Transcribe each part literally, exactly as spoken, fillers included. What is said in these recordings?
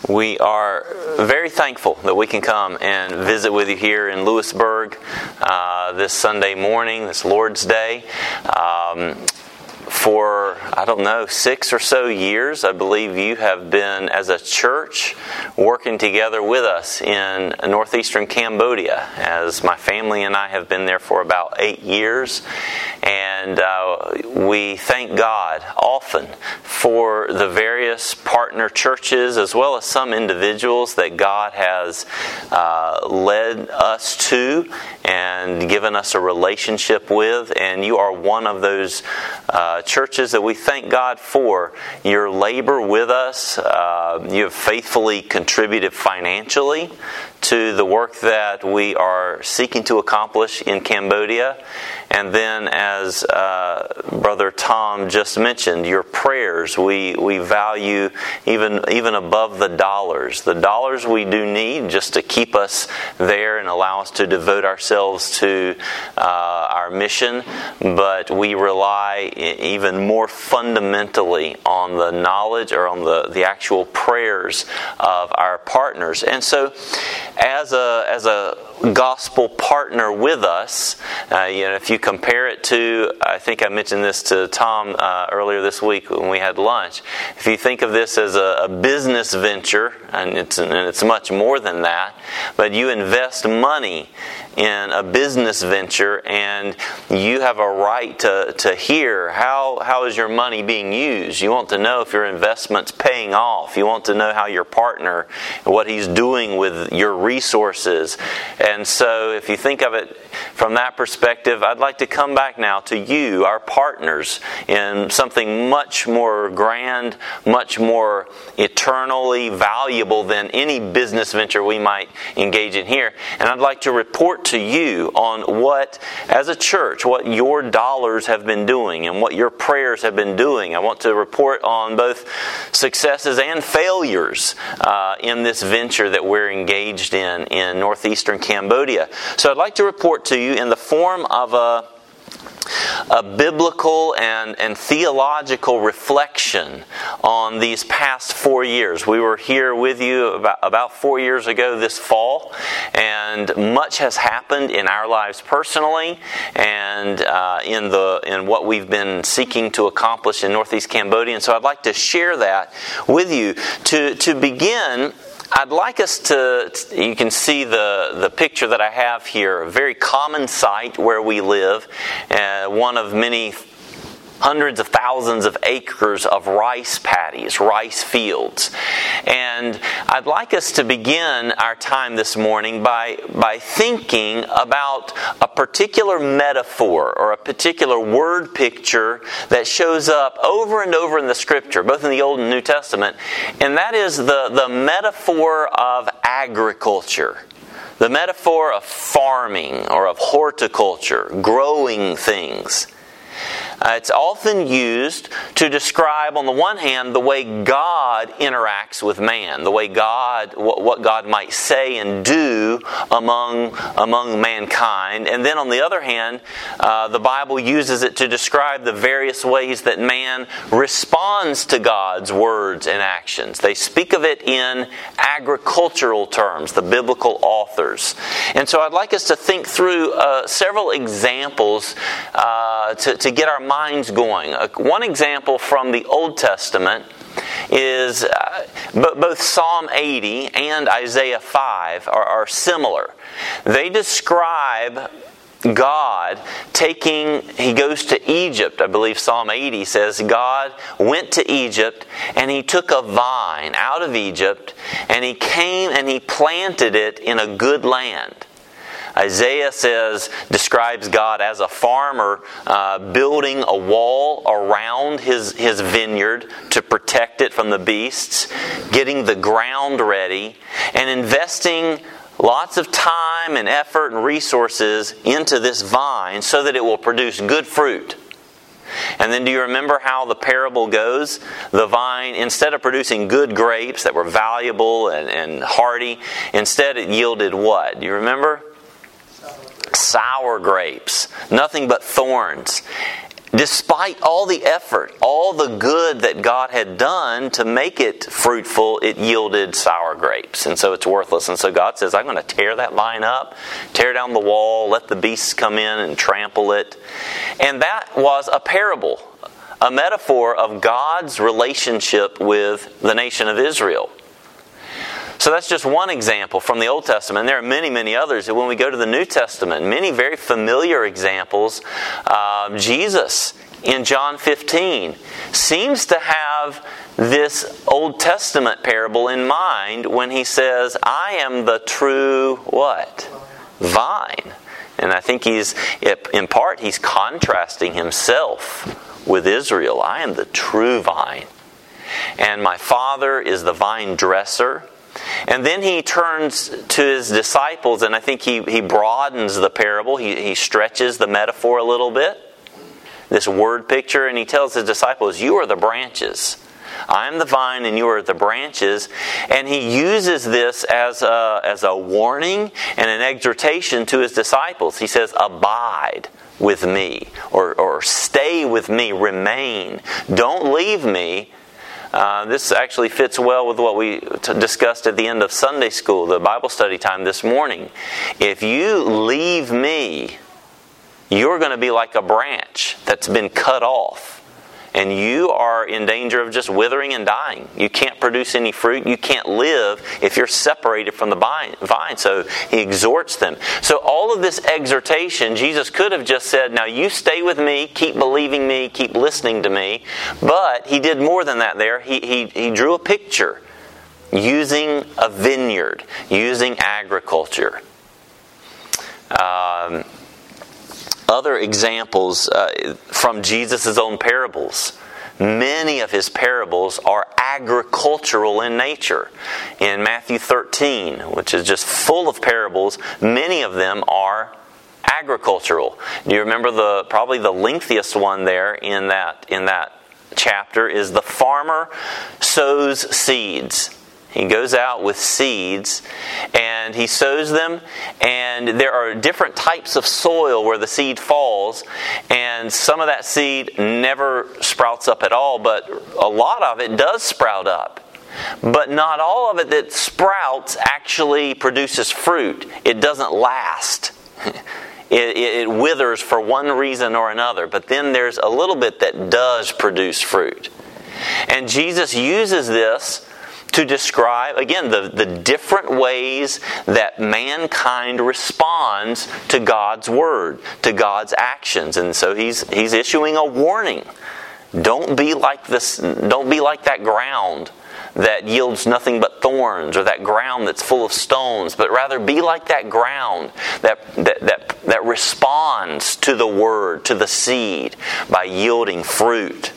We are very thankful that we can come and visit with you here in Lewisburg uh, this Sunday morning, this Lord's Day. Um, For, I don't know, six or so years, I believe you have been, as a church, working together with us in northeastern Cambodia, as my family and I have been there for about eight years. And uh, we thank God often for the various partner churches, as well as some individuals that God has uh, led us to and given us a relationship with. And you are one of those uh, churches that we thank God for your labor with us. Uh, you have faithfully contributed financially to the work that we are seeking to accomplish in Cambodia. And then, as uh, Brother Tom just mentioned, your prayers we we value even even above the dollars. The dollars we do need just to keep us there and allow us to devote ourselves to uh, our mission, but we rely even more fundamentally on the knowledge or on the, the actual prayers of our partners. And so, as a as a gospel partner with us, uh, you know, if you compare it to, I think I mentioned this to Tom uh, earlier this week when we had lunch. If you think of this as a, a business venture, and it's and it's much more than that, but you invest money in a business venture, and you have a right to, to hear how how is your money being used. You want to know if your investment's paying off. You want to know how your partner, what he's doing with your resources. And so if you think of it from that perspective, I'd like to come back now to you, our partners, in something much more grand, much more eternally valuable than any business venture we might engage in here. And I'd like to report to you on what, as a church, what your dollars have been doing and what your prayers have been doing. I want to report on both successes and failures uh, in this venture that we're engaged in in northeastern Cambodia. So I'd like to report to you in the form of a a biblical and, and theological reflection on these past four years. We were here with you about, about four years ago this fall, and much has happened in our lives personally and uh, in the in what we've been seeking to accomplish in Northeast Cambodia. And so I'd like to share that with you. To, to begin, I'd like us to, you can see the, the picture that I have here, a very common site where we live, uh, one of many hundreds of thousands of acres of rice paddies, rice fields. And I'd like us to begin our time this morning by, by thinking about a particular metaphor or a particular word picture that shows up over and over in the Scripture, both in the Old and New Testament, and that is the, the metaphor of agriculture. The metaphor of farming or of horticulture, growing things. Uh, it's often used to describe, on the one hand, the way God interacts with man, the way God, what, what God might say and do among among mankind. And then on the other hand, uh, the Bible uses it to describe the various ways that man responds to God's words and actions. They speak of it in agricultural terms, the biblical authors. And so I'd like us to think through uh, several examples uh, to, to get our minds going. Uh, one example from the Old Testament is uh, b- both Psalm eighty and Isaiah five are, are similar. They describe God taking, he goes to Egypt. I believe Psalm eighty says God went to Egypt and he took a vine out of Egypt and he came and he planted it in a good land. Isaiah says, describes God as a farmer uh, building a wall around his, his vineyard to protect it from the beasts, getting the ground ready, and investing lots of time and effort and resources into this vine so that it will produce good fruit. And then do you remember how the parable goes? The vine, instead of producing good grapes that were valuable and, and hearty, instead it yielded what? Do you remember? Sour grapes, nothing but thorns. despite all the effort, all the good that God had done to make it fruitful, it yielded sour grapes. And so it's worthless. And so God says, I'm going to tear that vine up, tear down the wall, let the beasts come in and trample it. And that was a parable, a metaphor of God's relationship with the nation of Israel. So that's just one example from the Old Testament. There are many, many others. When we go to the New Testament, many very familiar examples. Uh, Jesus in John fifteen seems to have this Old Testament parable in mind when he says, I am the true what? Vine. And I think he's, in part, he's contrasting himself with Israel. I am the true vine. And my Father is the vine dresser. And then he turns to his disciples, and I think he, he broadens the parable. He, he stretches the metaphor a little bit, this word picture, and he tells his disciples, you are the branches. I am the vine and you are the branches. And he uses this as a, as a warning and an exhortation to his disciples. He says, abide with me, or, or stay with me, remain. Don't leave me. Uh, this actually fits well with what we t- discussed at the end of Sunday school, the Bible study time this morning. If you leave me, you're going to be like a branch that's been cut off. And you are in danger of just withering and dying. You can't produce any fruit. You can't live if you're separated from the vine. So he exhorts them. So all of this exhortation, Jesus could have just said, now you stay with me, keep believing me, keep listening to me. But he did more than that there. He, he, he drew a picture using a vineyard, using agriculture. Um... Other examples uh, from Jesus' own parables. Many of his parables are agricultural in nature. In Matthew thirteen, which is just full of parables, many of them are agricultural. Do you remember the probably the lengthiest one there in that in that chapter is the farmer sows seeds. He goes out with seeds and he sows them, and there are different types of soil where the seed falls, and some of that seed never sprouts up at all, but a lot of it does sprout up. But not all of it that sprouts actually produces fruit. It doesn't last. It, it withers for one reason or another, but then there's a little bit that does produce fruit. And Jesus uses this to describe, again, the, the different ways that mankind responds to God's Word, to God's actions. And so he's he's issuing a warning. Don't be like this, don't be like that ground that yields nothing but thorns, or that ground that's full of stones, but rather be like that ground that that that, that responds to the Word, to the seed, by yielding fruit.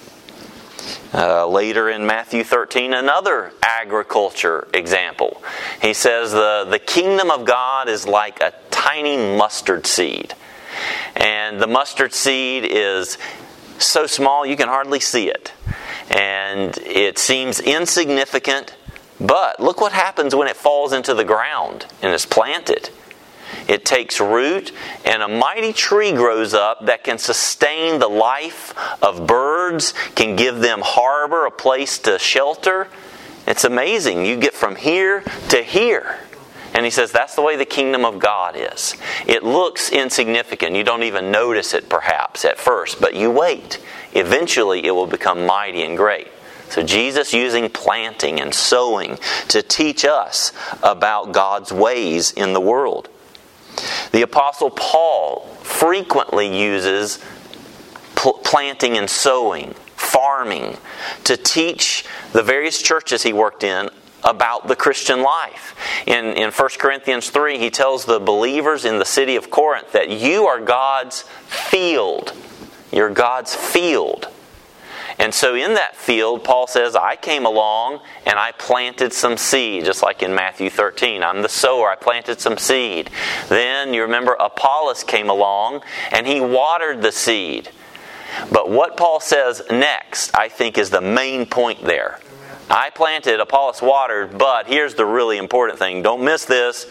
Uh, later in Matthew thirteen, another agriculture example. He says the, the kingdom of God is like a tiny mustard seed. And the mustard seed is so small you can hardly see it. And it seems insignificant, but look what happens when it falls into the ground and is planted. It takes root, and a mighty tree grows up that can sustain the life of birds, can give them harbor, a place to shelter. It's amazing. You get from here to here. And he says that's the way the kingdom of God is. It looks insignificant. You don't even notice it perhaps at first, but you wait. Eventually it will become mighty and great. So Jesus using planting and sowing to teach us about God's ways in the world. The Apostle Paul frequently uses pl- planting and sowing, farming, to teach the various churches he worked in about the Christian life. In, in First Corinthians three, he tells the believers in the city of Corinth that you are God's field. You're God's field. And so in that field, Paul says, I came along and I planted some seed, just like in Matthew thirteen. I'm the sower, I planted some seed. Then, you remember, Apollos came along and he watered the seed. But what Paul says next, I think, is the main point there. I planted, Apollos watered, but here's the really important thing. Don't miss this.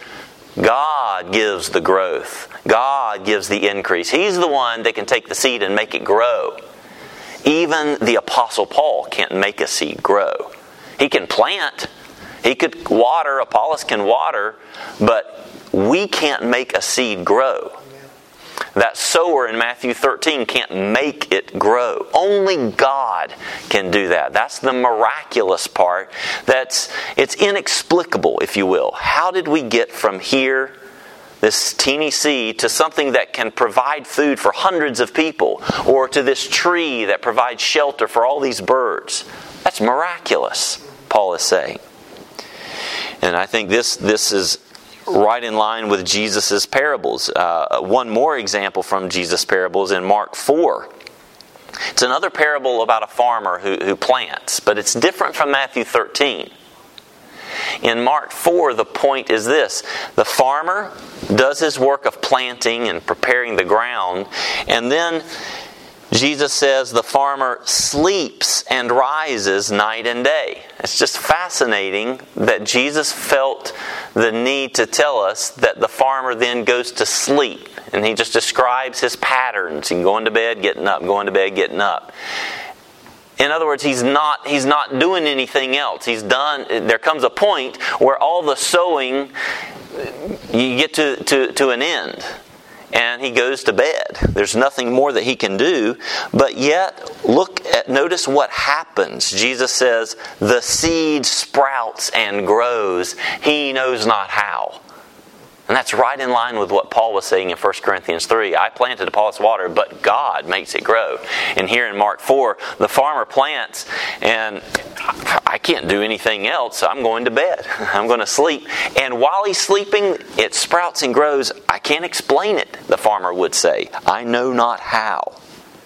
God gives the growth. God gives the increase. He's the one that can take the seed and make it grow. Even the Apostle Paul can't make a seed grow. He can plant, he could water, Apollos can water, but we can't make a seed grow. That sower in Matthew thirteen can't make it grow. Only God can do that. That's the miraculous part. That's it's inexplicable, if you will. How did we get from here, this teeny seed, to something that can provide food for hundreds of people, or to this tree that provides shelter for all these birds? That's miraculous, Paul is saying. And I think this this is right in line with Jesus' parables. Uh, one more example from Jesus' parables in Mark four. It's another parable about a farmer who, who plants, but it's different from Matthew thirteen. In Mark four, the point is this. The farmer does his work of planting and preparing the ground, and then Jesus says the farmer sleeps and rises night and day. It's just fascinating that Jesus felt the need to tell us that the farmer then goes to sleep. And he just describes his patterns. He's going to bed, getting up, going to bed, getting up. In other words, he's not he's not doing anything else. He's done. There comes a point where all the sowing, you get to, to, to an end. And he goes to bed. There's nothing more that he can do. But yet, look at, notice what happens. Jesus says, the seed sprouts and grows. He knows not how. And that's right in line with what Paul was saying in First Corinthians three. I planted, Apollos watered, but God makes it grow. And here in Mark four, the farmer plants, and I can't do anything else. I'm going to bed. I'm going to sleep. And while he's sleeping, it sprouts and grows. I can't explain it, the farmer would say. I know not how.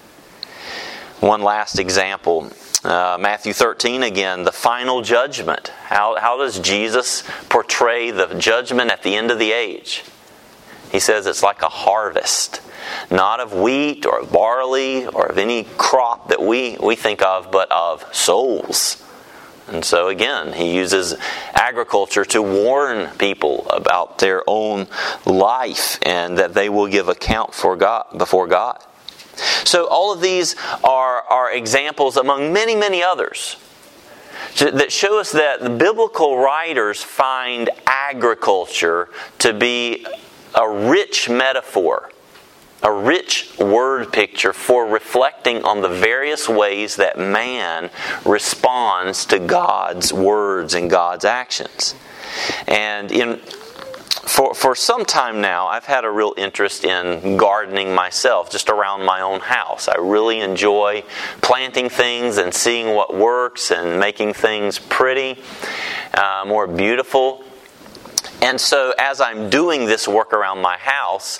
One last example. Uh, Matthew thirteen again, the final judgment. How, how does Jesus portray the judgment at the end of the age? He says it's like a harvest. Not of wheat or of barley or of any crop that we, we think of, but of souls. And so again, he uses agriculture to warn people about their own life and that they will give account for God before God. So all of these are, are examples among many, many others that show us that the biblical writers find agriculture to be a rich metaphor, a rich word picture for reflecting on the various ways that man responds to God's words and God's actions. And in For for some time now, I've had a real interest in gardening myself, just around my own house. I really enjoy planting things and seeing what works and making things pretty, uh, more beautiful. And so as I'm doing this work around my house,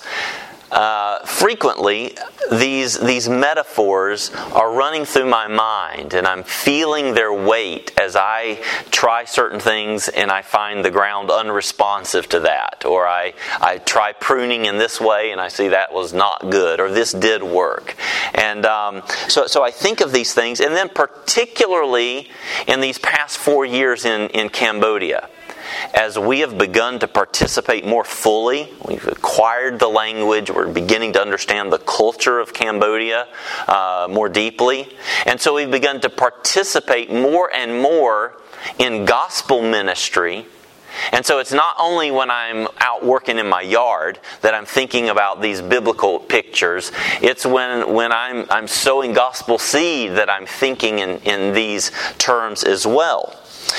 Uh, frequently, these these metaphors are running through my mind, and I'm feeling their weight as I try certain things, and I find the ground unresponsive to that, or I I try pruning in this way, and I see that was not good, or this did work, and um, so so I think of these things, and then particularly in these past four years in in Cambodia. As we have begun to participate more fully, we've acquired the language, we're beginning to understand the culture of Cambodia uh, more deeply. And so we've begun to participate more and more in gospel ministry. And so it's not only when I'm out working in my yard that I'm thinking about these biblical pictures. It's when, when I'm, I'm sowing gospel seed that I'm thinking in, in these terms as well.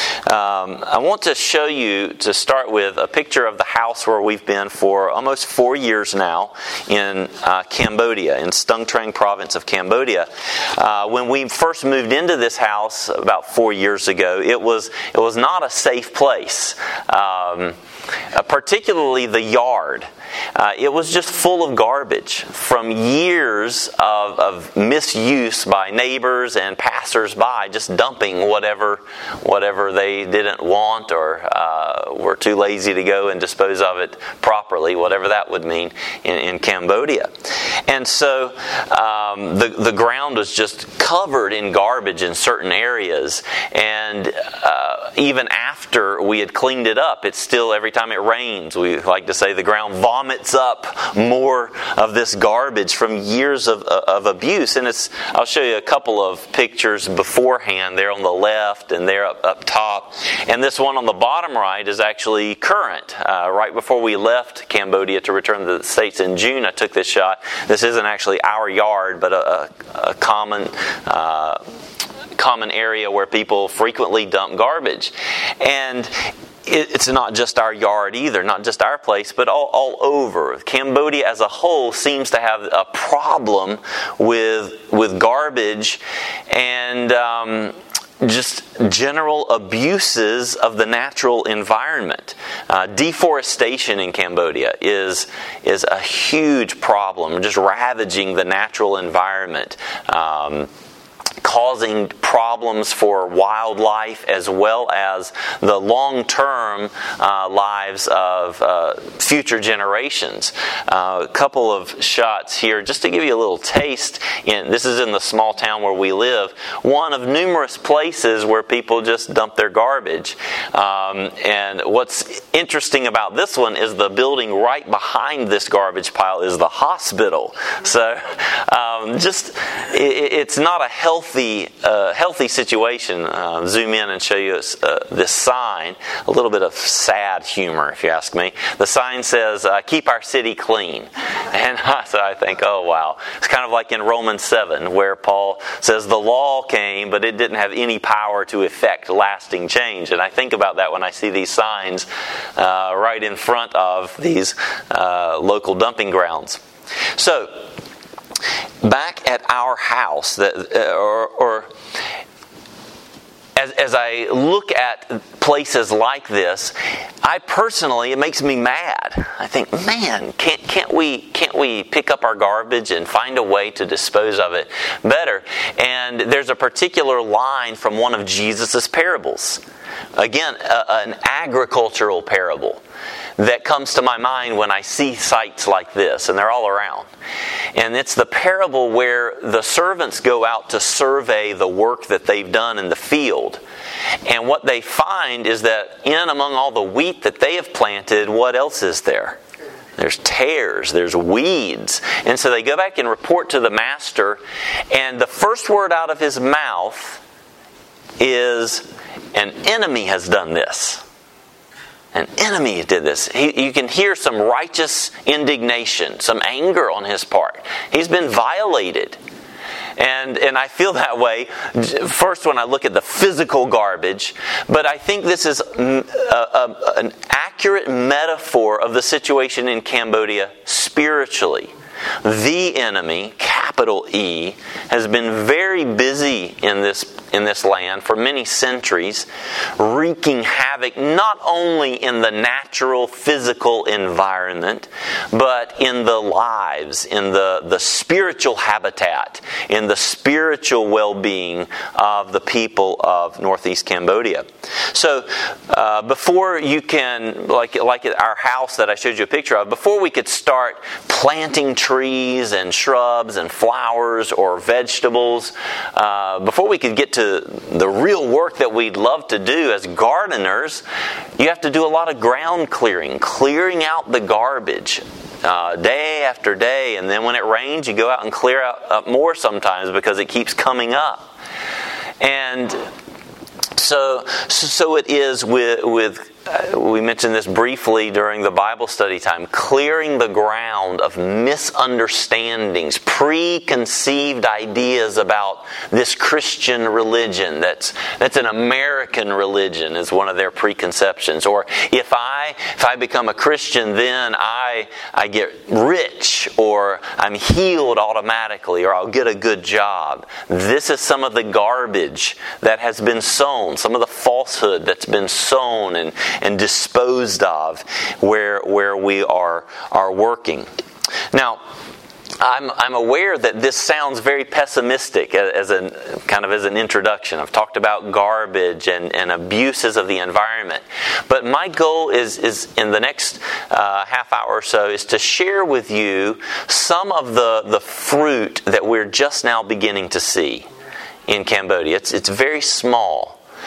Um, I want to show you, to start with, a picture of the house where we've been for almost four years now in uh, Cambodia, in Stung Treng province of Cambodia. Uh, when we first moved into this house about four years ago, it was it was not a safe place, um, uh, particularly the yard. Uh, it was just full of garbage from years of, of misuse by neighbors and passers-by, just dumping whatever whatever they didn't want or uh, were too lazy to go and dispose of it properly, whatever that would mean in, in Cambodia. And so um, the, the ground was just covered in garbage in certain areas, and uh, even after after we had cleaned it up, it's still, every time it rains, we like to say the ground vomits up more of this garbage from years of, of abuse. And it's, I'll show you a couple of pictures beforehand there on the left and there up, up top. And this one on the bottom right is actually current. Uh, right before we left Cambodia to return to the States in June, I took this shot. This isn't actually our yard, but a, a, a common uh, common area where people frequently dump garbage. And it's not just our yard either, not just our place, but all, all over. Cambodia as a whole seems to have a problem with with garbage and um, just general abuses of the natural environment. Uh, deforestation in Cambodia is is a huge problem, just ravaging the natural environment. Um, causing problems for wildlife as well as the long-term uh, lives of uh, future generations. Uh, a couple of shots here just to give you a little taste. In, this is in the small town where we live, one of numerous places where people just dump their garbage. Um, and what's interesting about this one is the building right behind this garbage pile is the hospital. So um, just it, it's not a healthy Uh, healthy situation. Uh, zoom in and show you uh, this sign. A little bit of sad humor, if you ask me. The sign says, uh, "Keep our city clean." And so I think, oh wow. It's kind of like in Romans seven, where Paul says the law came, but it didn't have any power to effect lasting change. And I think about that when I see these signs uh, right in front of these uh, local dumping grounds. So, back at our house, that, uh, or, or as, as I look at places like this, I personally, it makes me mad. I think, man, can't can't we can't we pick up our garbage and find a way to dispose of it better? And there's a particular line from one of Jesus' parables. Again, a, an agricultural parable that comes to my mind when I see sites like this, and they're all around. And it's the parable where the servants go out to survey the work that they've done in the field. And what they find is that in among all the wheat that they have planted, what else is there? There's tares, there's weeds. And so they go back and report to the master, and the first word out of his mouth is, "An enemy has done this." An enemy did this. He, you can hear some righteous indignation, some anger on his part. He's been violated. And and I feel that way first when I look at the physical garbage, but I think this is a, a, an accurate metaphor of the situation in Cambodia spiritually. The enemy, capital E, has been very busy in this in this land for many centuries, wreaking havoc not only in the natural physical environment, but in the lives, in the, the spiritual habitat, in the spiritual well-being of the people of Northeast Cambodia. So uh, before you can, like, like at our house that I showed you a picture of, before we could start planting trees and shrubs and flowers or vegetables, uh, before we could get to the real work that we'd love to do as gardeners, you have to do a lot of ground clearing, clearing out the garbage uh, day after day. And then when it rains, you go out and clear out up more sometimes because it keeps coming up. And so, so it is with with. Uh, we mentioned this briefly during the Bible study time, clearing the ground of misunderstandings, preconceived ideas about this Christian religion that's that's an American religion is one of their preconceptions. Or if I if I become a Christian, then I I get rich, or I'm healed automatically, or I'll get a good job. This is some of the garbage that has been sown, some of the falsehood that's been sown and and disposed of where where we are are working. Now, I'm I'm aware that this sounds very pessimistic as a kind of as an introduction. I've talked about garbage and, and abuses of the environment, but my goal is is in the next uh, half hour or so is to share with you some of the the fruit that we're just now beginning to see in Cambodia. It's it's very small.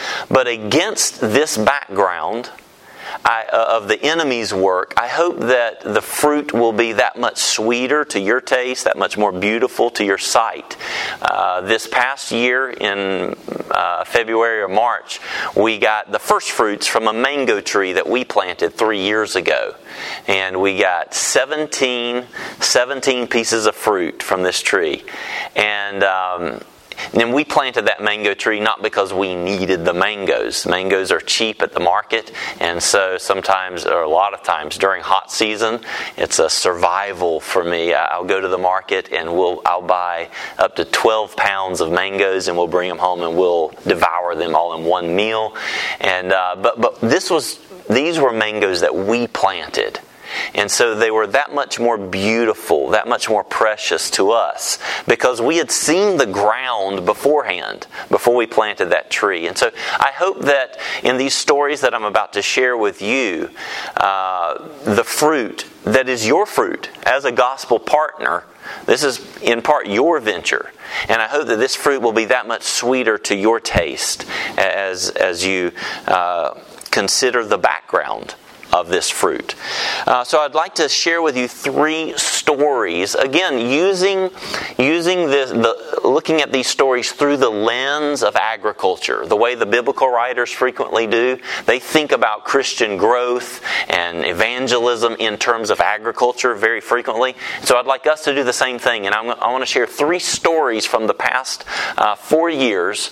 But against this background I, uh, of the enemy's work, I hope that the fruit will be that much sweeter to your taste, that much more beautiful to your sight. Uh, this past year in uh, February or March, we got the first fruits from a mango tree that we planted three years ago. And we got seventeen, seventeen pieces of fruit from this tree. And... Um, And then we planted that mango tree not because we needed the mangoes. Mangoes are cheap at the market, and so sometimes, or a lot of times during hot season, it's a survival for me. I'll go to the market and we'll I'll buy up to twelve pounds of mangoes, and we'll bring them home and we'll devour them all in one meal. And uh, but but this was these were mangoes that we planted. And so they were that much more beautiful, that much more precious to us, because we had seen the ground beforehand, before we planted that tree. And so I hope that in these stories that I'm about to share with you, uh, the fruit that is your fruit as a gospel partner, this is in part your venture. And I hope that this fruit will be that much sweeter to your taste as, as you uh, consider the background of this fruit. Uh, so I'd like to share with you three stories. Again, using using this, the looking at these stories through the lens of agriculture, the way the biblical writers frequently do. They think about Christian growth and evangelism in terms of agriculture very frequently. So I'd like us to do the same thing. And I'm, I want to share three stories from the past uh, four years.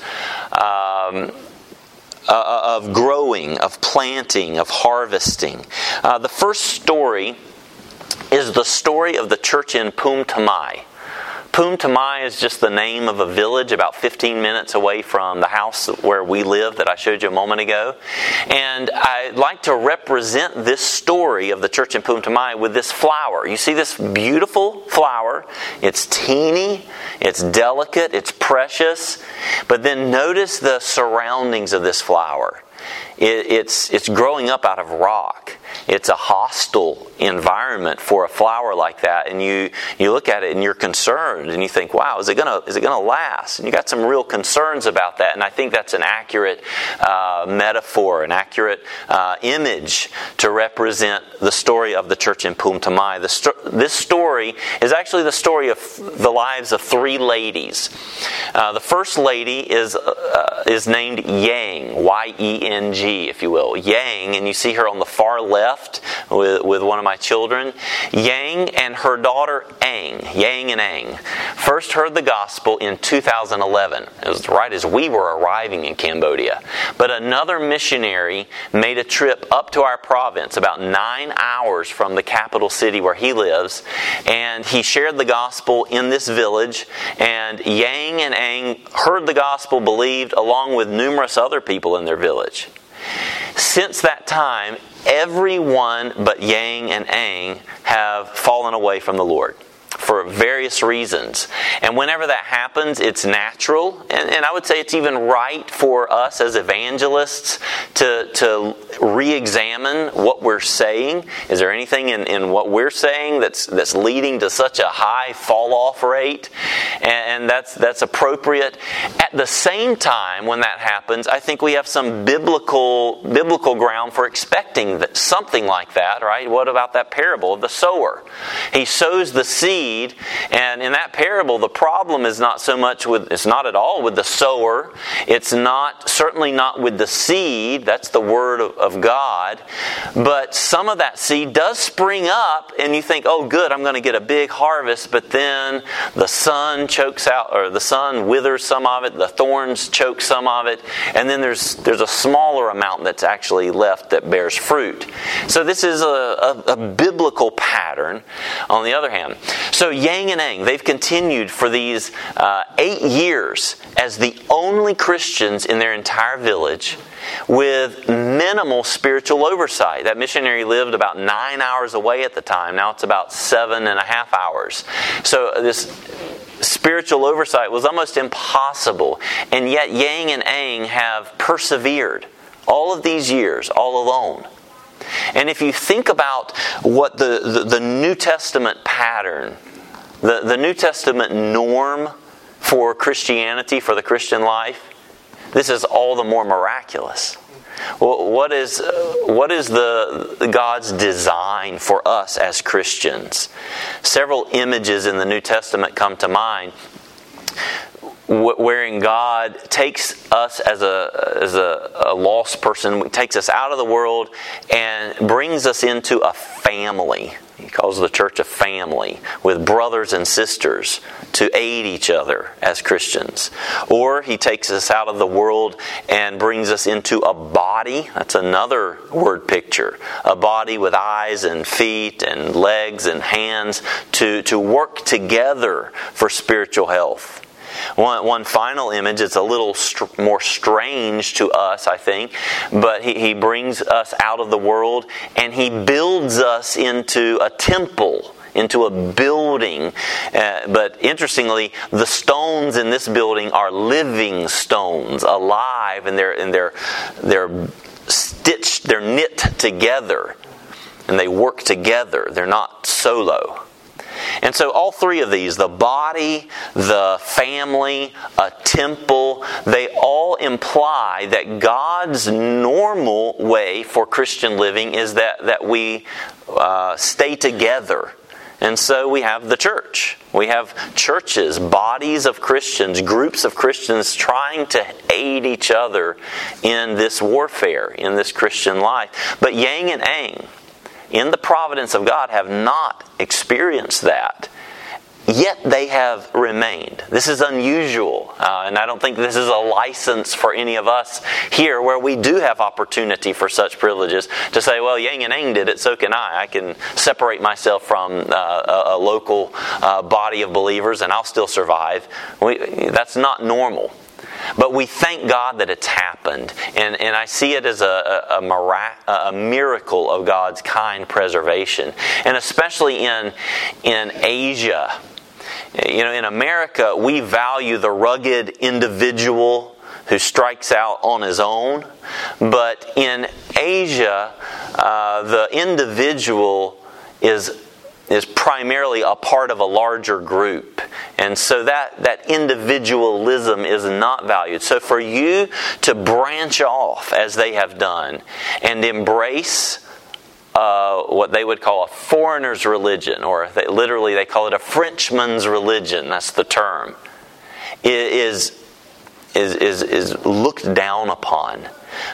Um, Uh, of growing, of planting, of harvesting. Uh, the first story is the story of the church in Phum Thmai. Phum Thmai is just the name of a village about fifteen minutes away from the house where we live that I showed you a moment ago. And I'd like to represent this story of the church in Phum Thmai with this flower. You see this beautiful flower? It's teeny, it's delicate, it's precious. But then notice the surroundings of this flower. It, it's it's growing up out of rock. It's a hostile environment for a flower like that, and you, you look at it and you're concerned, and you think, "Wow, is it gonna is it gonna last?" And you got some real concerns about that. And I think that's an accurate uh, metaphor, an accurate uh, image to represent the story of the church in Phum Thmai. The sto- this story is actually the story of the lives of three ladies. Uh, the first lady is uh, is named Yang, Y E N G, if you will, Yang, and you see her on the far left. Left with, with one of my children. Yang and her daughter Ang, Yang and Ang, first heard the gospel in two thousand eleven. It was right as we were arriving in Cambodia. But another missionary made a trip up to our province, about nine hours from the capital city where he lives, and he shared the gospel in this village, and Yang and Ang heard the gospel, believed, along with numerous other people in their village. Since that time, everyone but Yang and Ang have fallen away from the Lord for various reasons. And whenever that happens, it's natural, and, and I would say it's even right for us as evangelists to, to re-examine what we're saying. Is there anything in, in what we're saying that's that's leading to such a high fall-off rate? And, and that's that's appropriate. At the same time, when that happens, I think we have some biblical biblical ground for expecting that something like that, right? What about that parable of the sower? He sows the seed. And in that parable, the problem is not so much with, it's not at all with the sower. It's not, certainly not with the seed. That's the word of, of God. But some of that seed does spring up, and you think, oh good, I'm going to get a big harvest. But then the sun chokes out, or the sun withers some of it, the thorns choke some of it, and then there's there's a smaller amount that's actually left that bears fruit. So this is a, a, a biblical pattern, on the other hand. So Yang and Ang, they've continued for these uh, eight years as the only Christians in their entire village with minimal spiritual oversight. That missionary lived about nine hours away at the time. Now it's about seven and a half hours. So this spiritual oversight was almost impossible. And yet Yang and Ang have persevered all of these years, all alone. And if you think about what the, the, the New Testament pattern, the, the New Testament norm for Christianity, for the Christian life, this is all the more miraculous. What is what is the God's design for us as Christians? Several images in the New Testament come to mind, wherein God takes us as a as a, a lost person, takes us out of the world and brings us into a family. He calls the church a family with brothers and sisters to aid each other as Christians. Or He takes us out of the world and brings us into a body. That's another word picture. A body with eyes and feet and legs and hands to, to work together for spiritual health. One, one final image, it's a little st- more strange to us, I think, but he, he brings us out of the world and He builds us into a temple, into a building. Uh, but interestingly, the stones in this building are living stones, alive, and they're, and they're, they're stitched, they're knit together, and they work together. They're not solo. And so all three of these, the body, the family, a temple, they all imply that God's normal way for Christian living is that, that we uh, stay together. And so we have the church. We have churches, bodies of Christians, groups of Christians trying to aid each other in this warfare, in this Christian life. But Yang and Aang, in the providence of God, have not experienced that. Yet they have remained. This is unusual, uh, and I don't think this is a license for any of us here where we do have opportunity for such privileges to say, well, Yang and Aang did it, so can I. I can separate myself from uh, a, a local uh, body of believers and I'll still survive. We, that's not normal. But we thank God that it's happened. And, and I see it as a, a, a, mirac- a miracle of God's kind preservation. And especially in, in Asia. You know, in America, we value the rugged individual who strikes out on his own. But in Asia, uh, the individual is is primarily a part of a larger group. And so that, that individualism is not valued. So for you to branch off, as they have done, and embrace uh, what they would call a foreigner's religion, or they, literally they call it a Frenchman's religion, that's the term, is, is, is, is looked down upon.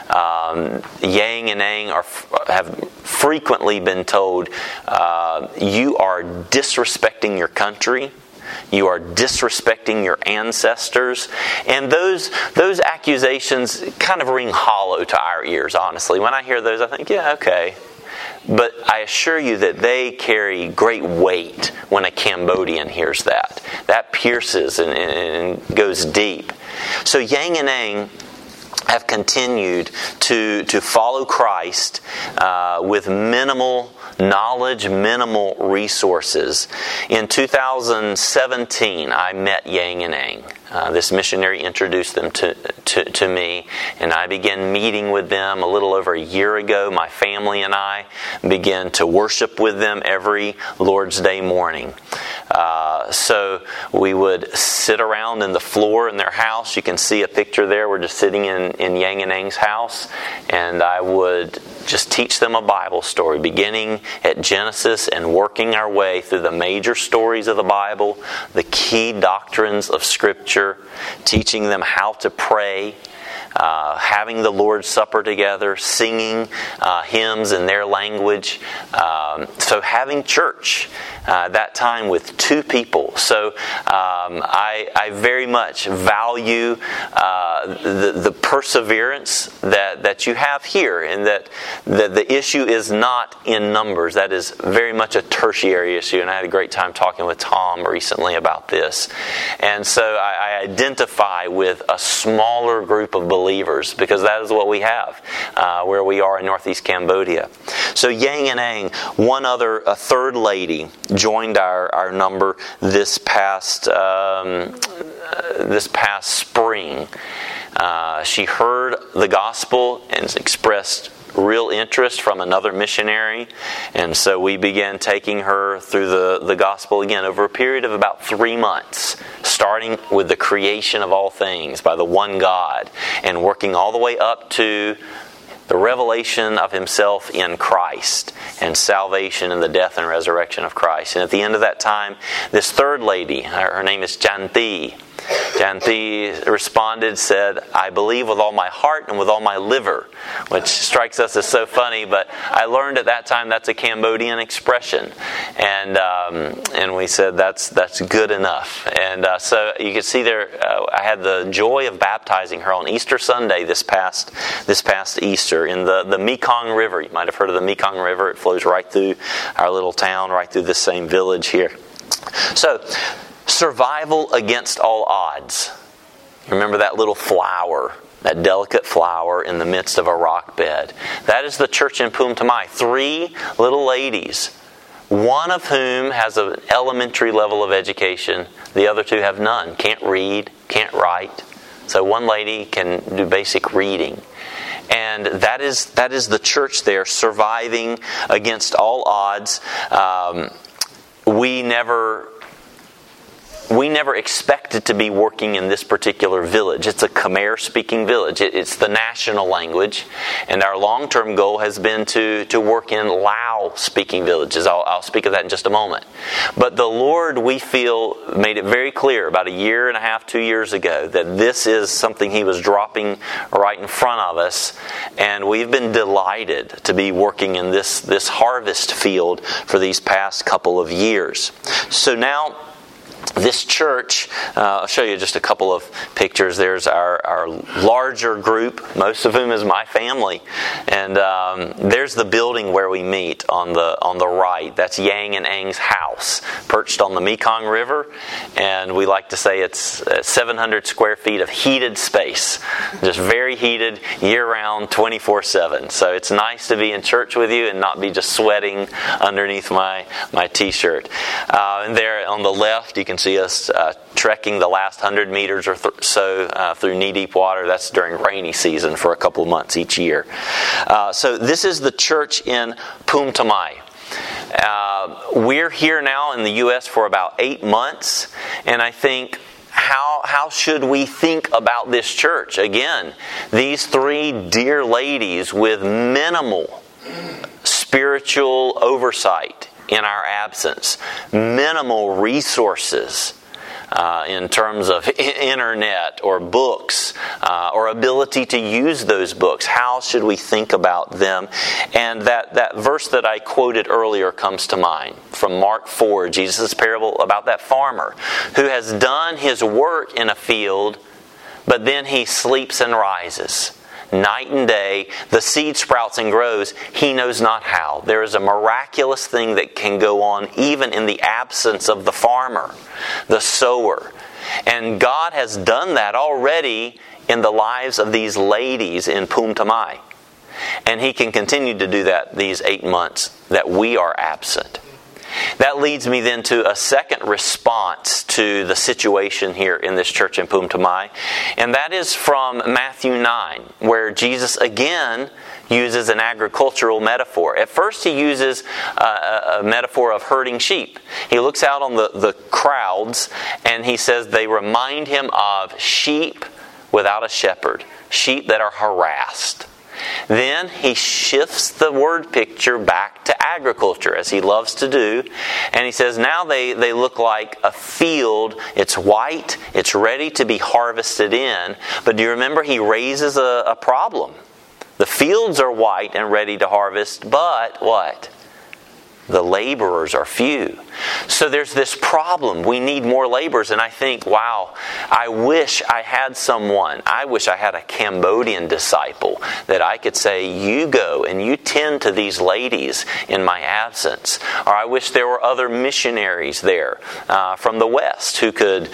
Um, Yang and Aang are, have frequently been told, uh, you are disrespecting your country, you are disrespecting your ancestors, and those those accusations kind of ring hollow to our ears, honestly. When I hear those, I think, yeah, okay. But I assure you that they carry great weight when a Cambodian hears that. That pierces and, and goes deep. So Yang and Aang have continued to, to follow Christ uh, with minimal knowledge, minimal resources. In two thousand seventeen, I met Yang and Aang. Uh, this missionary introduced them to, to, to me, and I began meeting with them a little over a year ago. My family and I began to worship with them every Lord's Day morning. Uh, so we would sit around in the floor in their house. You can see a picture there. We're just sitting in, in Yang and Aang's house, and I would just teach them a Bible story, beginning at Genesis and working our way through the major stories of the Bible, the key doctrines of Scripture, teaching them how to pray, uh, having the Lord's Supper together, singing uh, hymns in their language. Um, so having church, uh, that time with two people. So um, I, I very much value uh, the, the perseverance that, that you have here, and that the, the issue is not in numbers. That is very much a tertiary issue, and I had a great time talking with Tom recently about this. And so I, I identify with a smaller group of believers, because that is what we have uh, where we are in Northeast Cambodia. So Yang and Aang, one other, a third lady, joined our, our number this past um, this past spring. Uh, she heard the gospel and expressed real interest from another missionary, and so we began taking her through the, the gospel again over a period of about three months. starting with the creation of all things by the one God, and working all the way up to the revelation of Himself in Christ, and salvation in the death and resurrection of Christ. And at the end of that time, this third lady, her name is Janti, Janti responded, said, I believe with all my heart and with all my liver, which strikes us as so funny, but I learned at that time that's a Cambodian expression. And um, and we said that's that's good enough. And uh, so you can see there, uh, I had the joy of baptizing her on Easter Sunday this past this past Easter in the, the Mekong River. You might have heard of the Mekong River. It flows right through our little town, right through this same village here. So, survival against all odds. Remember that little flower, that delicate flower in the midst of a rock bed. That is the church in Phum Thai. Three little ladies, one of whom has an elementary level of education. The other two have none. Can't read, can't write. So one lady can do basic reading. And that is that is the church there, surviving against all odds. Um, we never... We never expected to be working in this particular village. It's a Khmer-speaking village. It, it's the national language. And our long-term goal has been to, to work in Lao-speaking villages. I'll, I'll speak of that in just a moment. But the Lord, we feel, made it very clear about a year and a half, two years ago, that this is something He was dropping right in front of us. And we've been delighted to be working in this, this harvest field for these past couple of years. So now, this church, uh, I'll show you just a couple of pictures. There's our, our larger group, most of whom is my family. And um, there's the building where we meet on the on the right. That's Yang and Ang's house, perched on the Mekong River. And we like to say it's seven hundred square feet of heated space. Just very heated, year-round, twenty-four seven. So it's nice to be in church with you and not be just sweating underneath my, my t-shirt. Uh, and there on the left, you can see us uh, trekking the last hundred meters or th- so uh, through knee-deep water. That's during rainy season for a couple of months each year. Uh, so this is the church in Phum Thai. Uh, we're here now in the U S for about eight months, and I think How how should we think about this church? Again, these three dear ladies with minimal spiritual oversight in our absence, minimal resources uh, in terms of internet or books uh, or ability to use those books. How should we think about them? And that, that verse that I quoted earlier comes to mind from Mark four, Jesus' parable about that farmer who has done his work in a field, but then he sleeps and rises. Night and day, the seed sprouts and grows, he knows not how. There is a miraculous thing that can go on even in the absence of the farmer, the sower. And God has done that already in the lives of these ladies in Phum Thai. And He can continue to do that these eight months that we are absent. That leads me then to a second response to the situation here in this church in Phum Thai, and that is from Matthew nine, where Jesus again uses an agricultural metaphor. At first he uses a, a metaphor of herding sheep. He looks out on the, the crowds and he says they remind him of sheep without a shepherd, sheep that are harassed. Then he shifts the word picture back to agriculture, as he loves to do. And he says now they, they look like a field. It's white. It's ready to be harvested in. But do you remember he raises a, a problem? The fields are white and ready to harvest, but what? The laborers are few. So there's this problem. We need more laborers. And I think, wow, I wish I had someone. I wish I had a Cambodian disciple that I could say, you go and you tend to these ladies in my absence. Or I wish there were other missionaries there uh, from the West who could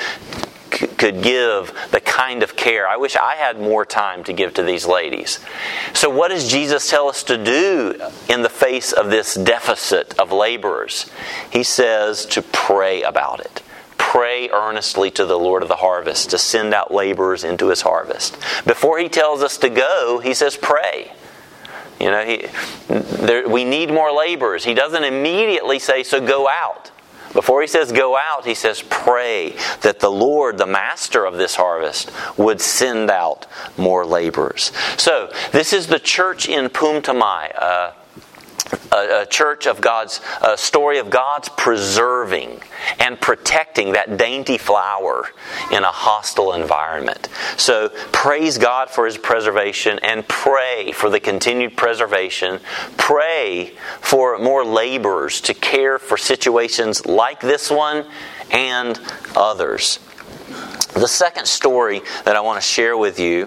could give the kind of care. I wish I had more time to give to these ladies. So what does Jesus tell us to do in the face of this deficit of laborers? He says to pray about it. Pray earnestly to the Lord of the harvest to send out laborers into His harvest. Before He tells us to go, He says pray. You know, he, there, we need more laborers. He doesn't immediately say, so go out. Before he says go out, he says pray that the Lord, the master of this harvest, would send out more laborers. So, this is the church in Pumptomai, uh, a, a church of God's, a story of God's preserving and protecting that dainty flower in a hostile environment. So praise God for His preservation and pray for the continued preservation. Pray for more laborers to care for situations like this one and others. The second story that I want to share with you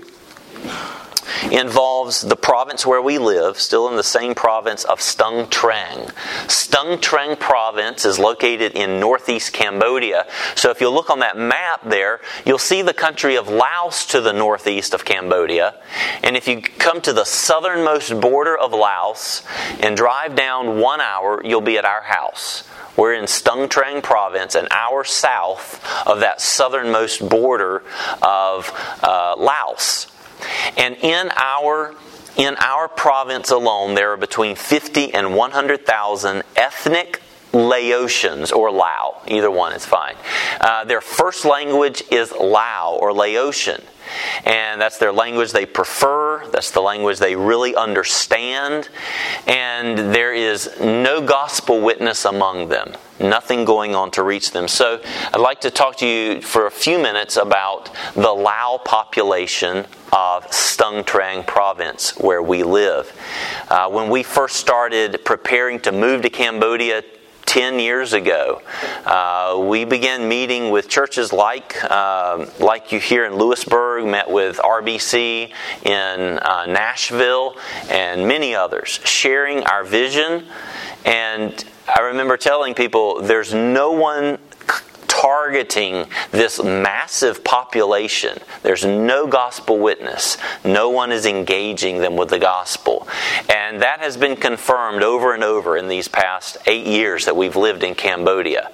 involves the province where we live, still in the same province of Stung Treng. Stung Treng province is located in northeast Cambodia. So if you look on that map there, you'll see the country of Laos to the northeast of Cambodia. And if you come to the southernmost border of Laos and drive down one hour, you'll be at our house. We're in Stung Treng province, an hour south of that southernmost border of uh, Laos. And in our in our province alone, there are between fifty and one hundred thousand ethnic Laotians, or Lao. Either one is fine. Uh, their first language is Lao, or Laotian. And that's their language they prefer. That's the language they really understand. And there is no gospel witness among them. Nothing going on to reach them. So I'd like to talk to you for a few minutes about the Lao population of Stung Treng province where we live. Uh, when we first started preparing to move to Cambodia ten years ago, uh, we began meeting with churches like uh, like you here in Lewisburg, met with R B C in uh, Nashville, and many others, sharing our vision. And I remember telling people, there's no one targeting this massive population. There's no gospel witness. No one is engaging them with the gospel. And that has been confirmed over and over in these past eight years that we've lived in Cambodia.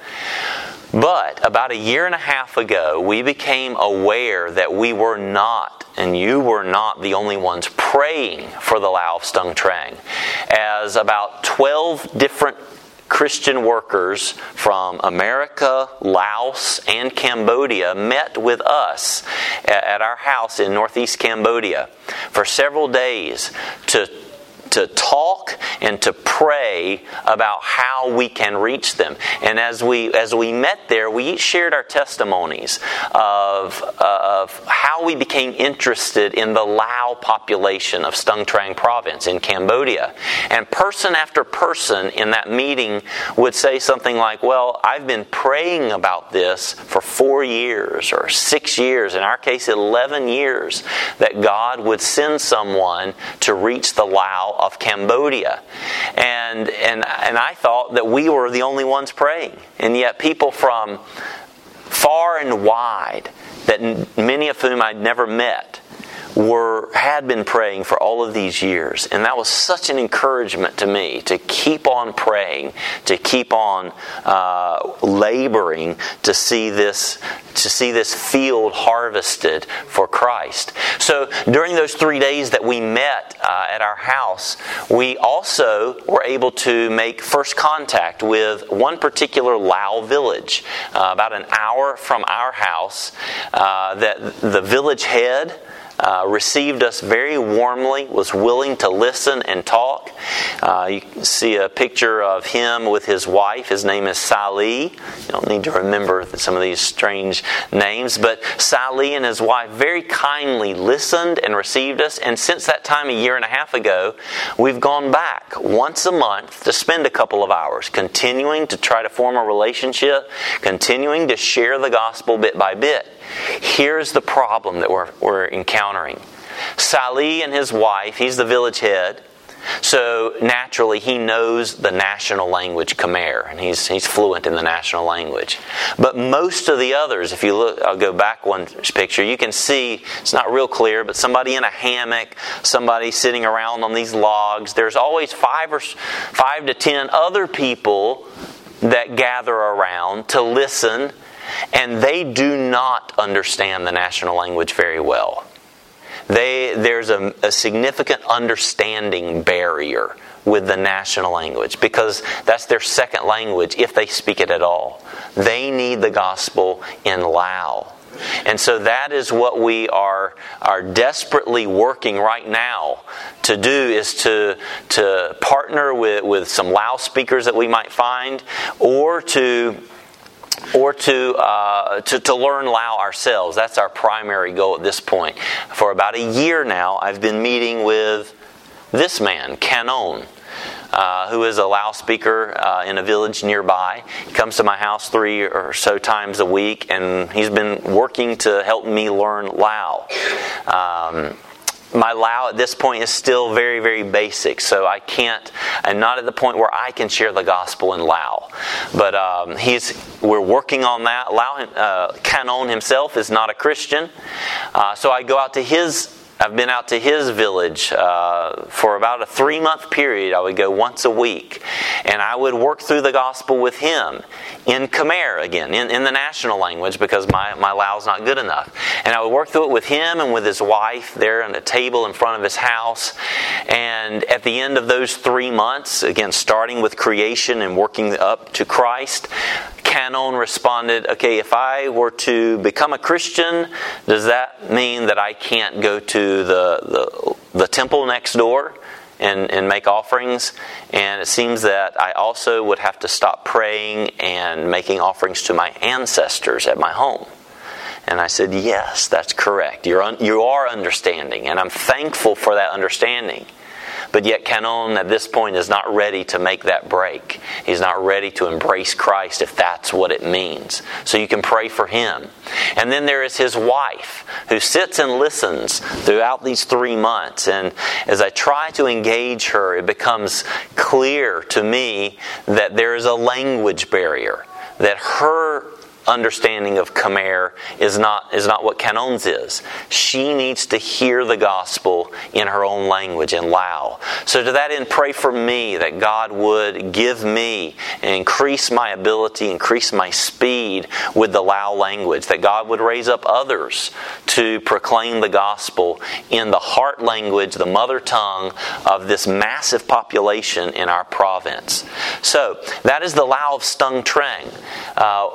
But about a year and a half ago, we became aware that we were not, and you were not the only ones praying for the Lao of Stung Treng, as about twelve different Christian workers from America, Laos, and Cambodia met with us at our house in northeast Cambodia for several days to to talk and to pray about how we can reach them. And as we as we met there, we each shared our testimonies of, uh, of how we became interested in the Lao population of Stung Treng province in Cambodia. And person after person in that meeting would say something like, well, I've been praying about this for four years or six years, in our case eleven years, that God would send someone to reach the Lao of Cambodia. And and and I thought that we were the only ones praying. And yet people from far and wide, that many of whom I'd never met, were had been praying for all of these years. And that was such an encouragement to me to keep on praying, to keep on uh, laboring to see this to see this field harvested for Christ. So during those three days that we met uh, at our house, we also were able to make first contact with one particular Lao village, uh, about an hour from our house, uh, that the village head Uh, received us very warmly, was willing to listen and talk. Uh, you can see a picture of him with his wife. His name is Sali. You don't need to remember some of these strange names, but Sali and his wife very kindly listened and received us. And since that time, a year and a half ago, we've gone back once a month to spend a couple of hours, continuing to try to form a relationship, continuing to share the gospel bit by bit. Here's the problem that we're, we're encountering. Sali and his wife, he's the village head, so naturally he knows the national language Khmer, and he's he's fluent in the national language. But most of the others, if you look, I'll go back one picture, you can see, it's not real clear, but somebody in a hammock, somebody sitting around on these logs. There's always five or five to ten other people that gather around to listen. And they do not understand the national language very well. They, there's a, a significant understanding barrier with the national language, because that's their second language if they speak it at all. They need the gospel in Lao. And so that is what we are are desperately working right now to do, is to to partner with, with some Lao speakers that we might find, or to or to, uh, to to learn Lao ourselves. That's our primary goal at this point. For about a year now, I've been meeting with this man, Canon, uh, who is a Lao speaker uh, in a village nearby. He comes to my house three or so times a week, and he's been working to help me learn Lao. Um, My Lao at this point is still very, very basic, so I can't, I'm not at the point where I can share the gospel in Lao. But um, he's, we're working on that. Lao, uh, Canon himself is not a Christian, uh, so I go out to his, I've been out to his village uh, for about a three-month period. I would go once a week, and I would work through the gospel with him in Khmer again, in, in the national language, because my, my Lao's not good enough. And I would work through it with him and with his wife there on a table in front of his house. And at the end of those three months, again, starting with creation and working up to Christ, Canon responded, okay, if I were to become a Christian, does that mean that I can't go to the the, the temple next door and, and make offerings? And it seems that I also would have to stop praying and making offerings to my ancestors at my home. And I said, yes, that's correct. You're un- you are understanding, and I'm thankful for that understanding. But yet Canon at this point is not ready to make that break. He's not ready to embrace Christ if that's what it means. So you can pray for him. And then there is his wife, who sits and listens throughout these three months. And as I try to engage her, it becomes clear to me that there is a language barrier, that her understanding of Khmer is not is not what Canon's is. She needs to hear the gospel in her own language, in Lao. So to that end, pray for me that God would give me and increase my ability, increase my speed with the Lao language, that God would raise up others to proclaim the gospel in the heart language, the mother tongue of this massive population in our province. So that is the Lao of Stung Treng. Uh,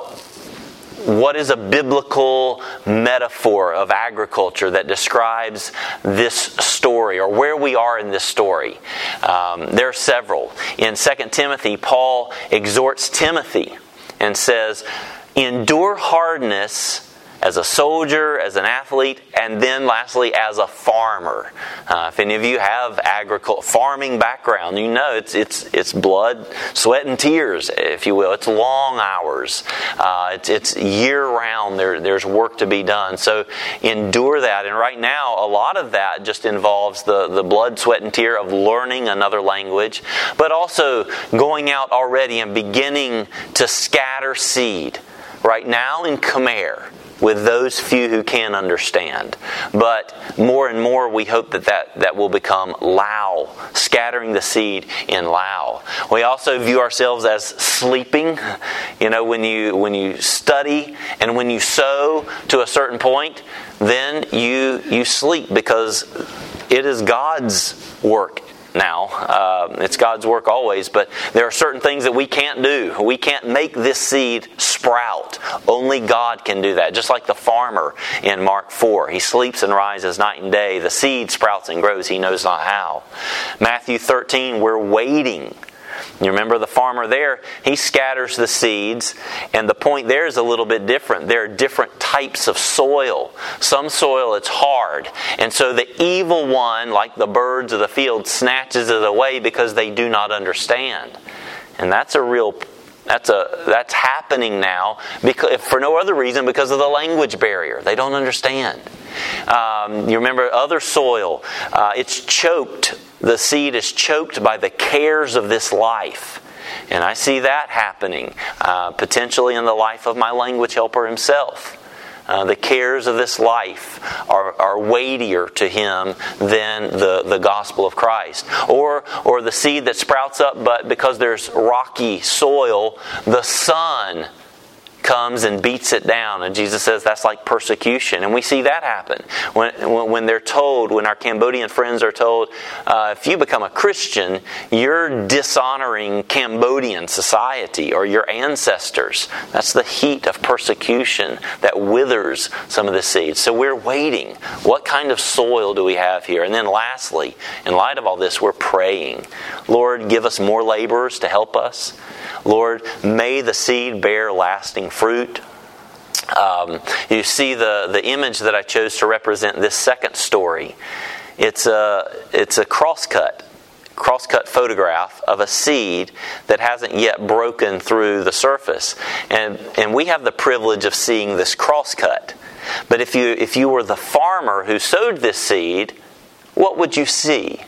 What is a biblical metaphor of agriculture that describes this story, or where we are in this story? Um, there are several. In Second Timothy, Paul exhorts Timothy and says, endure hardness as a soldier, as an athlete, and then lastly as a farmer. Uh, if any of you have agriculture, farming background, you know it's it's it's blood, sweat, and tears, if you will. It's long hours. Uh, it's it's year round. There there's work to be done. So endure that. And right now, a lot of that just involves the the blood, sweat, and tear of learning another language, but also going out already and beginning to scatter seed. Right now in Khmer, with those few who can understand. But more and more we hope that that, that will become Lao, scattering the seed in Lao. We also view ourselves as sleeping. You know, when you when you study and when you sow to a certain point, then you you sleep, because it is God's work. Now, uh, it's God's work always, but there are certain things that we can't do. We can't make this seed sprout. Only God can do that. Just like the farmer in Mark four. He sleeps and rises night and day. The seed sprouts and grows. He knows not how. Matthew thirteen, we're waiting. You remember the farmer there, he scatters the seeds, and the point there is a little bit different. There are different types of soil. Some soil, it's hard, and so the evil one, like the birds of the field, snatches it away because they do not understand. And that's a real That's a that's happening now, because for no other reason, because of the language barrier. They don't understand. Um, you remember other soil, uh, it's choked. The seed is choked by the cares of this life. And I see that happening, uh, potentially in the life of my language helper himself. Uh, the cares of this life are, are weightier to him than the, the gospel of Christ. Or or the seed that sprouts up, but because there's rocky soil, the sun comes and beats it down. And Jesus says that's like persecution. And we see that happen. When, when they're told, when our Cambodian friends are told, uh, if you become a Christian, you're dishonoring Cambodian society or your ancestors. That's the heat of persecution that withers some of the seeds. So we're waiting. What kind of soil do we have here? And then lastly, in light of all this, we're praying. Lord, give us more laborers to help us. Lord, may the seed bear lasting fruit. Um, you see the, the image that I chose to represent this second story. It's a, it's a crosscut. cross-cut photograph of a seed that hasn't yet broken through the surface. And and we have the privilege of seeing this cross-cut. But if you if you were the farmer who sowed this seed, what would you see?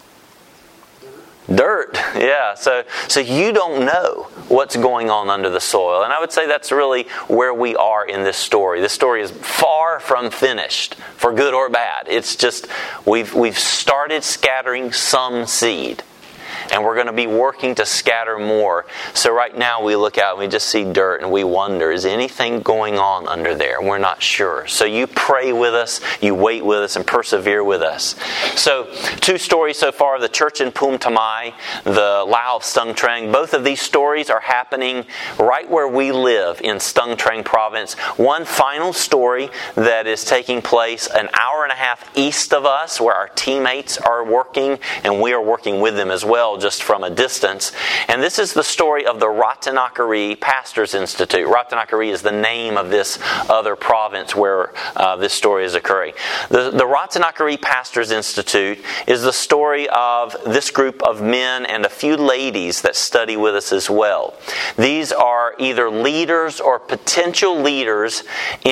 Dirt. Yeah. So so you don't know what's going on under the soil. And I would say that's really where we are in this story. This story is far from finished, for good or bad. It's just we've we've started scattering some seed. And we're going to be working to scatter more. So right now we look out and we just see dirt and we wonder, is anything going on under there? We're not sure. So you pray with us, you wait with us, and persevere with us. So two stories so far, the church in Phum Thamai, the Lao of Stung Treng. Both of these stories are happening right where we live in Stung Treng province. One final story that is taking place an hour and a half east of us, where our teammates are working and we are working with them as well, just from a distance. And this is the story of the Ratanakari Pastors Institute. Ratanakari is the name of this other province where uh, this story is occurring. The, the Ratanakari Pastors Institute is the story of this group of men and a few ladies that study with us as well. These are either leaders or potential leaders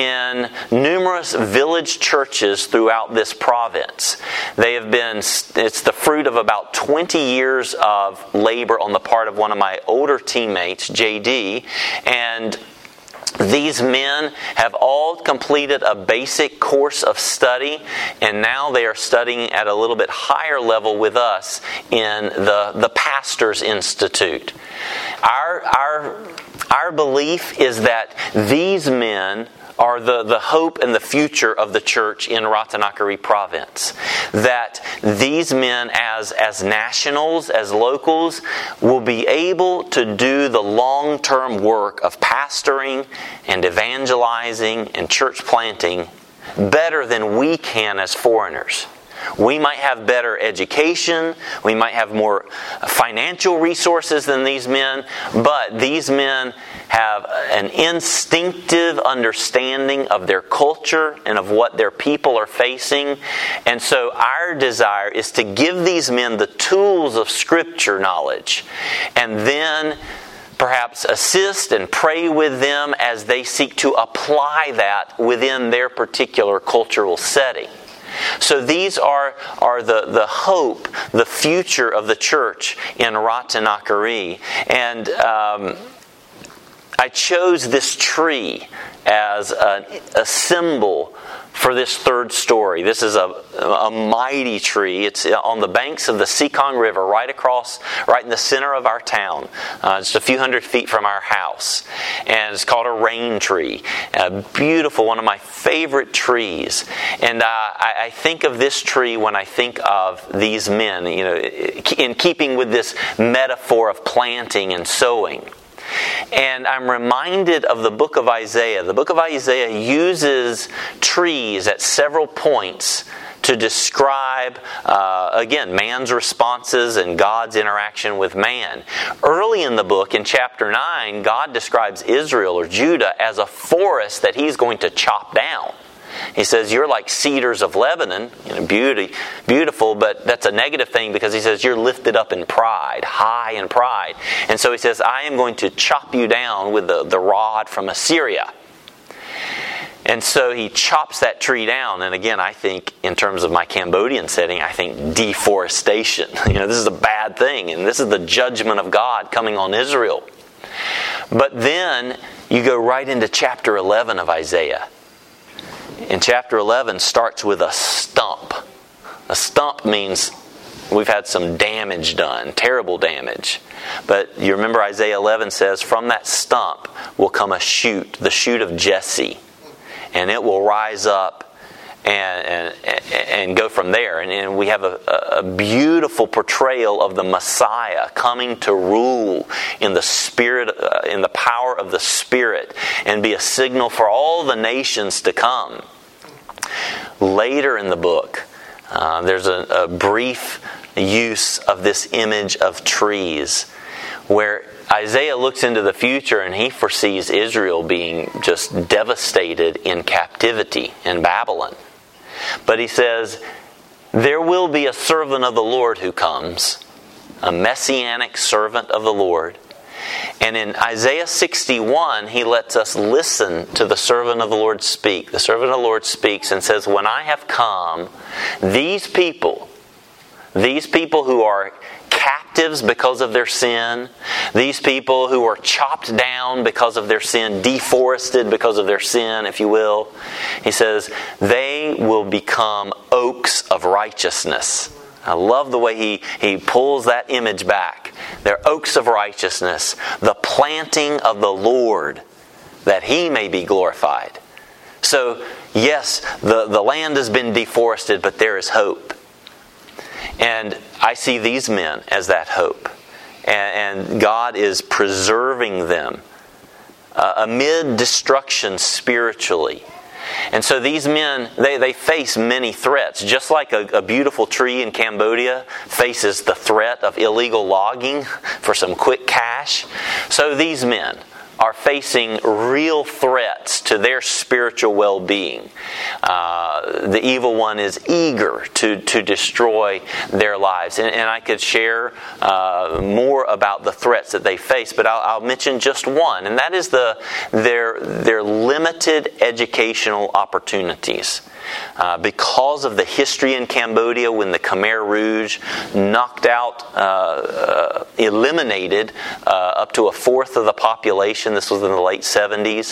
in numerous village churches throughout this province. They have been, it's the fruit of about twenty years of labor on the part of one of my older teammates, J D, and these men have all completed a basic course of study, and now they are studying at a little bit higher level with us in the, the Pastors Institute. Our, our, our belief is that these men are the, the hope and the future of the church in Ratanakari province. That these men as, as nationals, as locals, will be able to do the long-term work of pastoring and evangelizing and church planting better than we can as foreigners. We might have better education, we might have more financial resources than these men, but these men have an instinctive understanding of their culture and of what their people are facing. And so our desire is to give these men the tools of Scripture knowledge, and then perhaps assist and pray with them as they seek to apply that within their particular cultural setting. So these are, are the, the hope, the future of the church in Ratanakari. And um, I chose this tree as a, a symbol for this third story. This is a, a mighty tree. It's on the banks of the Sekong River, right across, right in the center of our town, uh, just a few hundred feet from our house. And it's called a rain tree. A beautiful, one of my favorite trees. And uh, I, I think of this tree when I think of these men, you know, in keeping with this metaphor of planting and sowing. And I'm reminded of the book of Isaiah. The book of Isaiah uses trees at several points to describe, uh, again, man's responses and God's interaction with man. Early in the book, in chapter nine, God describes Israel or Judah as a forest that He's going to chop down. He says, you're like cedars of Lebanon, you know, beauty, beautiful, but that's a negative thing because He says you're lifted up in pride, high in pride. And so He says, I am going to chop you down with the, the rod from Assyria. And so He chops that tree down. And again, I think in terms of my Cambodian setting, I think deforestation. You know, this is a bad thing. And this is the judgment of God coming on Israel. But then you go right into chapter eleven of Isaiah. And chapter eleven starts with a stump. A stump means we've had some damage done, terrible damage. But you remember Isaiah eleven says, from that stump will come a shoot, the shoot of Jesse. And it will rise up and and, and go from there. And, and we have a, a beautiful portrayal of the Messiah coming to rule in the spirit, uh, in the power of the Spirit, and be a signal for all the nations to come. Later in the book, uh, there's a, a brief use of this image of trees, where Isaiah looks into the future and he foresees Israel being just devastated in captivity in Babylon. But he says, there will be a servant of the Lord who comes, a messianic servant of the Lord. And in Isaiah sixty-one, he lets us listen to the servant of the Lord speak. The servant of the Lord speaks and says, when I have come, these people, these people who are captives because of their sin, these people who are chopped down because of their sin, deforested because of their sin, if you will, he says, they will become oaks of righteousness. I love the way he, he pulls that image back. They're oaks of righteousness, the planting of the Lord, that He may be glorified. So, yes, the, the land has been deforested, but there is hope. And I see these men as that hope. And, and God is preserving them uh, amid destruction spiritually. And so these men, they, they face many threats. Just like a, a beautiful tree in Cambodia faces the threat of illegal logging for some quick cash, so these men are facing real threats to their spiritual well-being. Uh, the evil one is eager to, to destroy their lives. And, and I could share uh, more about the threats that they face, but I'll, I'll mention just one, and that is the their, their limited educational opportunities. Uh, because of the history in Cambodia when the Khmer Rouge knocked out, uh, uh, eliminated uh, up to a fourth of the population, this was in the late seventies,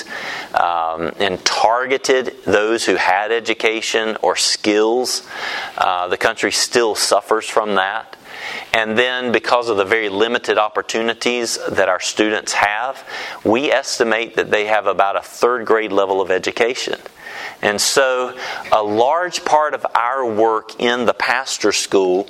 um, and targeted those who had education or skills, uh, the country still suffers from that. And then because of the very limited opportunities that our students have, we estimate that they have about a third grade level of education. And so a large part of our work in the pastor school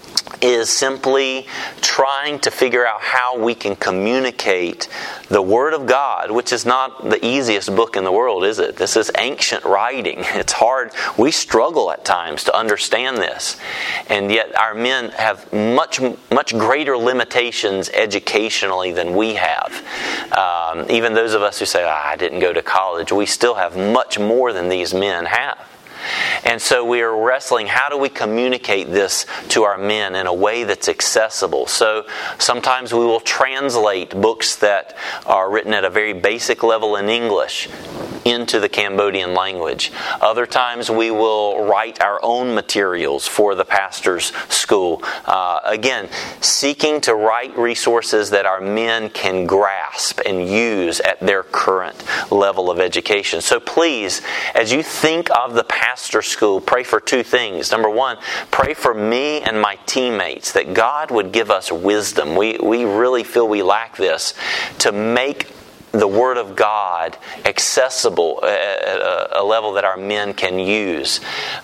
is simply trying to figure out how we can communicate the Word of God, which is not the easiest book in the world, is it? This is ancient writing. It's hard. We struggle at times to understand this. And yet our men have much, much greater limitations educationally than we have. Um, even those of us who say, ah, I didn't go to college, we still have much more than these men have. And so we are wrestling, how do we communicate this to our men in a way that's accessible? So sometimes we will translate books that are written at a very basic level in English into the Cambodian language. Other times we will write our own materials for the pastor's school. Uh, again, seeking to write resources that our men can grasp and use at their current level of education. So please, as you think of the pastor school, pray for two things. Number one, pray for me and my teammates that God would give us wisdom. We, we really feel we lack this, to make the Word of God accessible at a, a level that our men can use.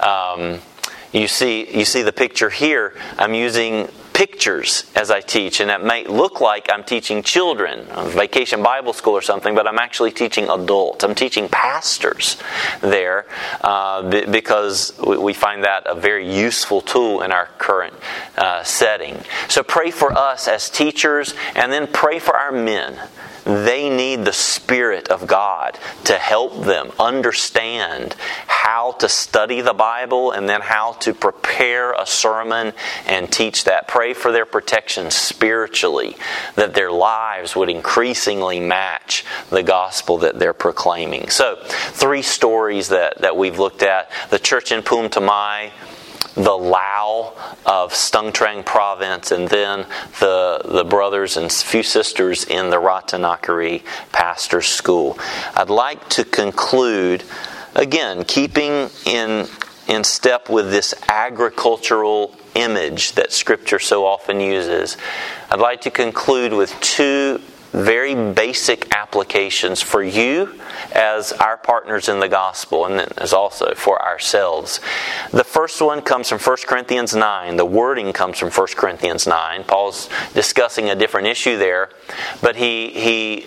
Um, you see, you see the picture here. I'm using pictures as I teach, and that may look like I'm teaching children, Vacation Bible School or something, but I'm actually teaching adults. I'm teaching pastors there uh, b- because we, we find that a very useful tool in our current uh, setting. So pray for us as teachers, and then pray for our men. They need the Spirit of God to help them understand how to study the Bible and then how to prepare a sermon and teach that. Pray for their protection spiritually, that their lives would increasingly match the gospel that they're proclaiming. So, three stories that, that we've looked at. The church in Phum Tamai, the Lao of Stung Treng province, and then the the brothers and few sisters in the Ratanakari Pastor School. I'd like to conclude, again, keeping in in step with this agricultural image that Scripture so often uses, I'd like to conclude with two very basic applications for you as our partners in the gospel, and then as also for ourselves. The first one comes from First Corinthians nine. The wording comes from First Corinthians nine. Paul's discussing a different issue there, but he he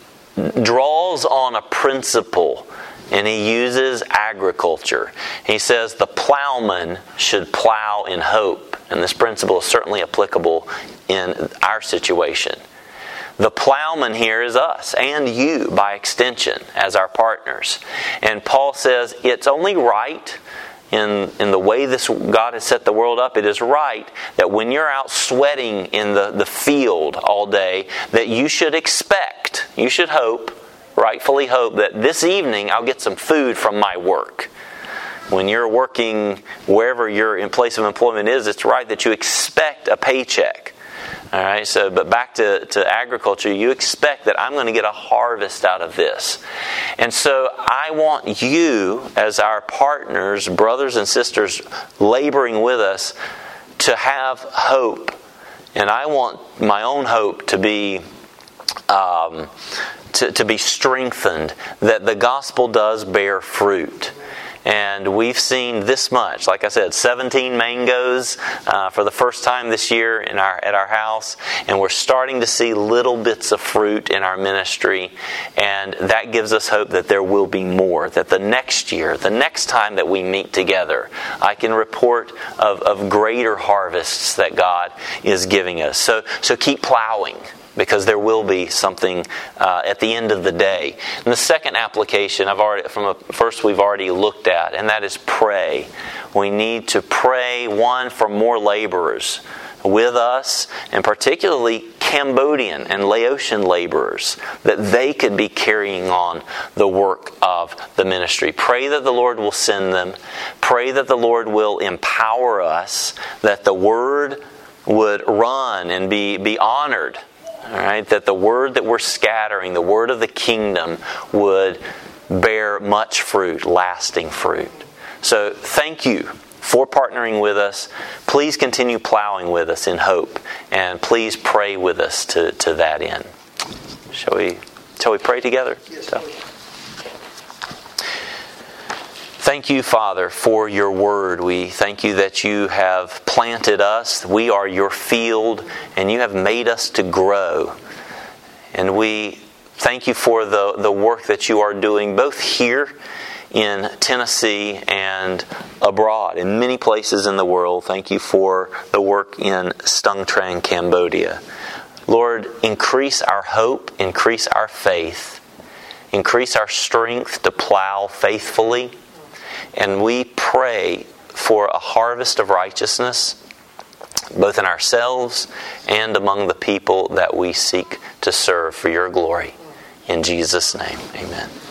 draws on a principle, and he uses agriculture. He says the plowman should plow in hope, and this principle is certainly applicable in our situation. The plowman here is us, and you by extension as our partners. And Paul says it's only right in, in the way this God has set the world up, it is right that when you're out sweating in the, the field all day, that you should expect, you should hope, rightfully hope, that this evening I'll get some food from my work. When you're working wherever your in place of employment is, it's right that you expect a paycheck. All right, so but back to, to agriculture, you expect that I'm going to get a harvest out of this. And so I want you, as our partners, brothers and sisters laboring with us, to have hope. And I want my own hope to be um, to, to be strengthened, that the gospel does bear fruit. And we've seen this much. Like I said, seventeen mangoes uh, for the first time this year in our at our house. And we're starting to see little bits of fruit in our ministry. And that gives us hope that there will be more. That the next year, the next time that we meet together, I can report of, of greater harvests that God is giving us. So, so keep plowing, because there will be something uh, at the end of the day. And the second application, I've already from a first we've already looked at, and that is pray. We need to pray, one, for more laborers with us, and particularly Cambodian and Laotian laborers, that they could be carrying on the work of the ministry. Pray that the Lord will send them. Pray that the Lord will empower us, that the word would run and be, be honored. All right, that the word that we're scattering, the word of the kingdom, would bear much fruit, lasting fruit. So thank you for partnering with us. Please continue plowing with us in hope, and please pray with us to, to that end. Shall we, shall we pray together? Yes. So. Thank you, Father, for your word. We thank you that you have planted us. We are your field, and you have made us to grow. And we thank you for the, the work that you are doing, both here in Tennessee and abroad, in many places in the world. Thank you for the work in Stung Treng, Cambodia. Lord, increase our hope, increase our faith, increase our strength to plow faithfully. And we pray for a harvest of righteousness, both in ourselves and among the people that we seek to serve for your glory. In Jesus' name, amen.